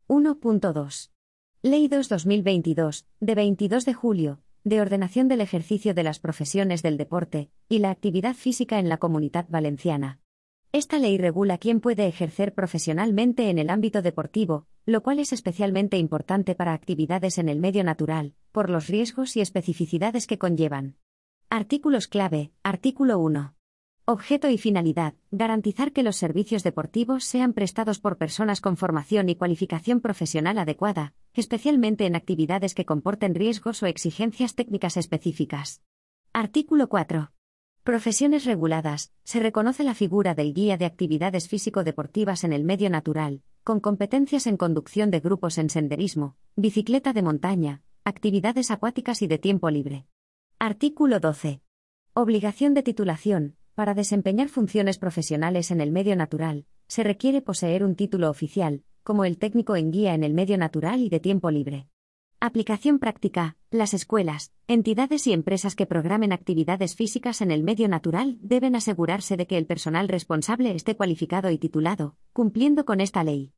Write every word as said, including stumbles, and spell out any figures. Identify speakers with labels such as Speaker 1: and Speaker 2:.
Speaker 1: uno punto dos. Ley dos barra dos mil veintidós, de veintidós de julio, de ordenación del ejercicio de las profesiones del deporte y la actividad física en la Comunidad Valenciana. Esta ley regula quién puede ejercer profesionalmente en el ámbito deportivo, lo cual es especialmente importante para actividades en el medio natural, por los riesgos y especificidades que conllevan. Artículos clave. Artículo uno. Objeto y finalidad: garantizar que los servicios deportivos sean prestados por personas con formación y cualificación profesional adecuada, especialmente en actividades que comporten riesgos o exigencias técnicas específicas. Artículo cuatro. Profesiones reguladas: se reconoce la figura del guía de actividades físico-deportivas en el medio natural, con competencias en conducción de grupos en senderismo, bicicleta de montaña, actividades acuáticas y de tiempo libre. Artículo doce. Obligación de titulación: para desempeñar funciones profesionales en el medio natural, se requiere poseer un título oficial, como el técnico en guía en el medio natural y de tiempo libre. Aplicación práctica: las escuelas, entidades y empresas que programen actividades físicas en el medio natural deben asegurarse de que el personal responsable esté cualificado y titulado, cumpliendo con esta ley.